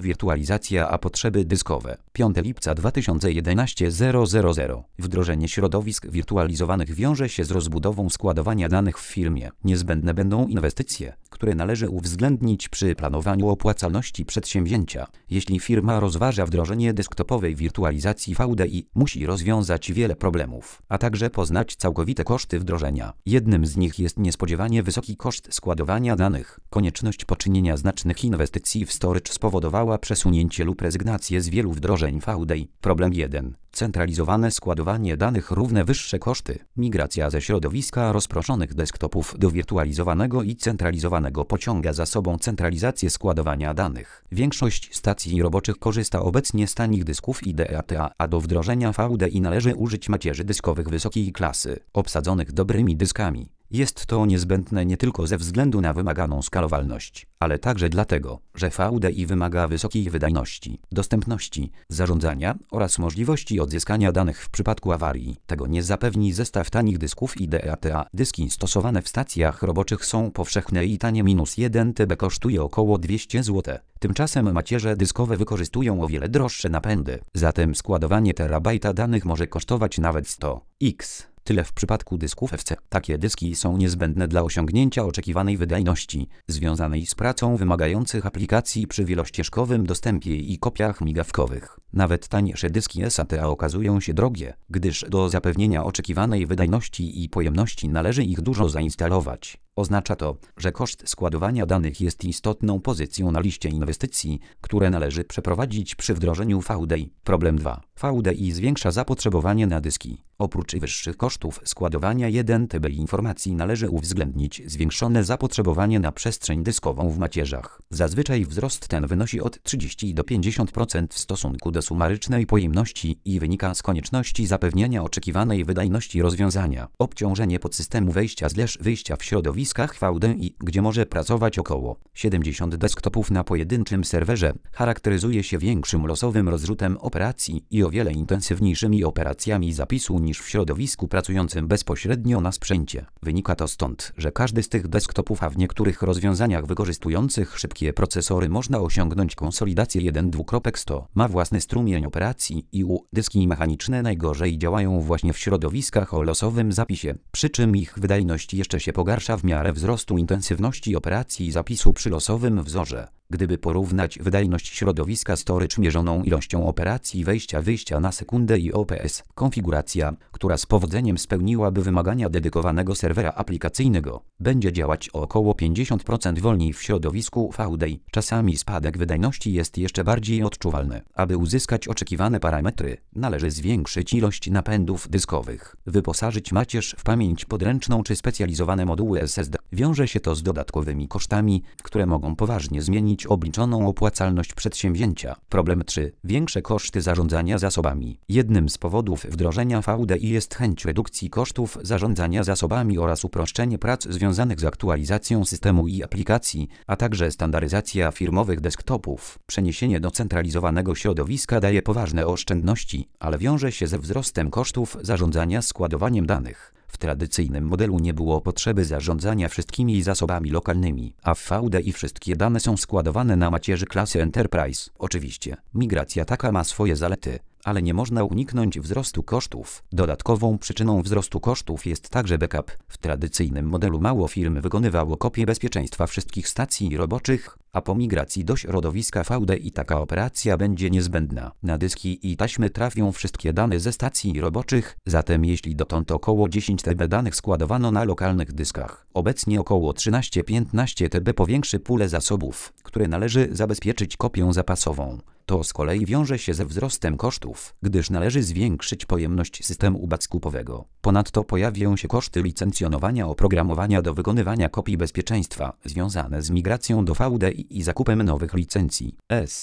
Wirtualizacja a potrzeby dyskowe. 5 lipca 2011 000. Wdrożenie środowisk wirtualizowanych wiąże się z rozbudową składowania danych w firmie. Niezbędne będą inwestycje, które należy uwzględnić przy planowaniu opłacalności przedsięwzięcia. Jeśli firma rozważa wdrożenie desktopowej wirtualizacji VDI, musi rozwiązać wiele problemów, a także poznać całkowite koszty wdrożenia. Jednym z nich jest niespodziewanie wysoki koszt składowania danych. Konieczność poczynienia znacznych inwestycji w storage spowodowała przesunięcie lub rezygnację z wielu wdrożeń VDI. Problem 1. Centralizowane składowanie danych równe wyższe koszty. Migracja ze środowiska rozproszonych desktopów do wirtualizowanego i centralizowanego pociąga za sobą centralizację składowania danych. Większość stacji roboczych korzysta obecnie z tanich dysków IDATA, a do wdrożenia VDI należy użyć macierzy dyskowych wysokiej klasy, obsadzonych dobrymi dyskami. Jest to niezbędne nie tylko ze względu na wymaganą skalowalność, ale także dlatego, że VDI wymaga wysokiej wydajności, dostępności, zarządzania oraz możliwości odzyskania danych w przypadku awarii. Tego nie zapewni zestaw tanich dysków IDATA. Dyski stosowane w stacjach roboczych są powszechne i tanie -1 TB kosztuje około 200 zł. Tymczasem macierze dyskowe wykorzystują o wiele droższe napędy. Zatem składowanie terabajta danych może kosztować nawet 100x. Tyle w przypadku dysków FC. Takie dyski są niezbędne dla osiągnięcia oczekiwanej wydajności, związanej z pracą wymagających aplikacji przy wielościeżkowym dostępie i kopiach migawkowych. Nawet tańsze dyski SATA okazują się drogie, gdyż do zapewnienia oczekiwanej wydajności i pojemności należy ich dużo zainstalować. Oznacza to, że koszt składowania danych jest istotną pozycją na liście inwestycji, które należy przeprowadzić przy wdrożeniu VDI. Problem 2. VDI zwiększa zapotrzebowanie na dyski. Oprócz wyższych kosztów składowania 1 TB informacji należy uwzględnić zwiększone zapotrzebowanie na przestrzeń dyskową w macierzach. Zazwyczaj wzrost ten wynosi od 30 do 50% w stosunku do sumarycznej pojemności i wynika z konieczności zapewnienia oczekiwanej wydajności rozwiązania. Obciążenie podsystemu wejścia/wyjścia w środowiskach VDI, gdzie może pracować około 70 desktopów na pojedynczym serwerze, charakteryzuje się większym losowym rozrzutem operacji i o wiele intensywniejszymi operacjami zapisu niż w środowisku pracującym bezpośrednio na sprzęcie. Wynika to stąd, że każdy z tych desktopów, a w niektórych rozwiązaniach wykorzystujących szybkie procesory można osiągnąć konsolidację 1:100, ma własny strumień operacji i dyski mechaniczne najgorzej działają właśnie w środowiskach o losowym zapisie, przy czym ich wydajność jeszcze się pogarsza w miarę wzrostu intensywności operacji zapisu przy losowym wzorze. Gdyby porównać wydajność środowiska storage mierzoną ilością operacji wejścia-wyjścia na sekundę i OPS, konfiguracja, która z powodzeniem spełniłaby wymagania dedykowanego serwera aplikacyjnego, będzie działać o około 50% wolniej w środowisku VDI. Czasami spadek wydajności jest jeszcze bardziej odczuwalny. Aby uzyskać oczekiwane parametry, należy zwiększyć ilość napędów dyskowych, wyposażyć macierz w pamięć podręczną czy specjalizowane moduły SSD. Wiąże się to z dodatkowymi kosztami, które mogą poważnie zmienić obliczoną opłacalność przedsięwzięcia. Problem 3. Większe koszty zarządzania zasobami. Jednym z powodów wdrożenia VDI jest chęć redukcji kosztów zarządzania zasobami oraz uproszczenie prac związanych z aktualizacją systemu i aplikacji, a także standaryzacja firmowych desktopów. Przeniesienie do centralizowanego środowiska daje poważne oszczędności, ale wiąże się ze wzrostem kosztów zarządzania składowaniem danych. W tradycyjnym modelu nie było potrzeby zarządzania wszystkimi zasobami lokalnymi, a w VDI wszystkie dane są składowane na macierzy klasy Enterprise. Oczywiście, migracja taka ma swoje zalety, ale nie można uniknąć wzrostu kosztów. Dodatkową przyczyną wzrostu kosztów jest także backup. W tradycyjnym modelu mało firm wykonywało kopię bezpieczeństwa wszystkich stacji roboczych, a po migracji do środowiska VDI taka operacja będzie niezbędna. Na dyski i taśmy trafią wszystkie dane ze stacji roboczych, zatem jeśli dotąd około 10 TB danych składowano na lokalnych dyskach, obecnie około 13-15 TB powiększy pulę zasobów, które należy zabezpieczyć kopią zapasową. To z kolei wiąże się ze wzrostem kosztów, gdyż należy zwiększyć pojemność systemu backupowego. Ponadto pojawią się koszty licencjonowania oprogramowania do wykonywania kopii bezpieczeństwa, związane z migracją do VDI i zakupem nowych licencji.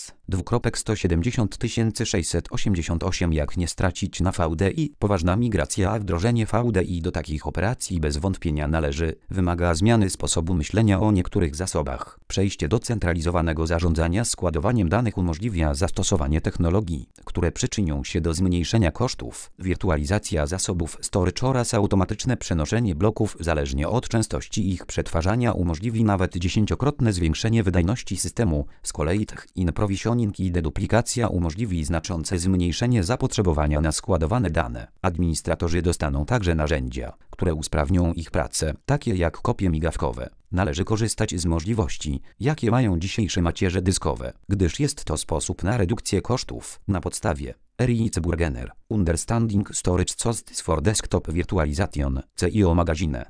S. 688. Jak nie stracić na VDI? Poważna migracja, a wdrożenie VDI do takich operacji bez wątpienia wymaga zmiany sposobu myślenia o niektórych zasobach. Przejście do centralizowanego zarządzania składowaniem danych umożliwia zastosowanie technologii, które przyczynią się do zmniejszenia kosztów, wirtualizacja zasobów storage oraz automatyczne przenoszenie bloków zależnie od częstości ich przetwarzania umożliwi nawet 10-krotne zwiększenie wydajności wydajności systemu. Z kolei in provisioning i deduplikacja umożliwi znaczące zmniejszenie zapotrzebowania na składowane dane. Administratorzy dostaną także narzędzia, które usprawnią ich pracę, takie jak kopie migawkowe. Należy korzystać z możliwości, jakie mają dzisiejsze macierze dyskowe, gdyż jest to sposób na redukcję kosztów. Na podstawie Erich Burgener, Understanding Storage Costs for Desktop Virtualization, CIO Magazine.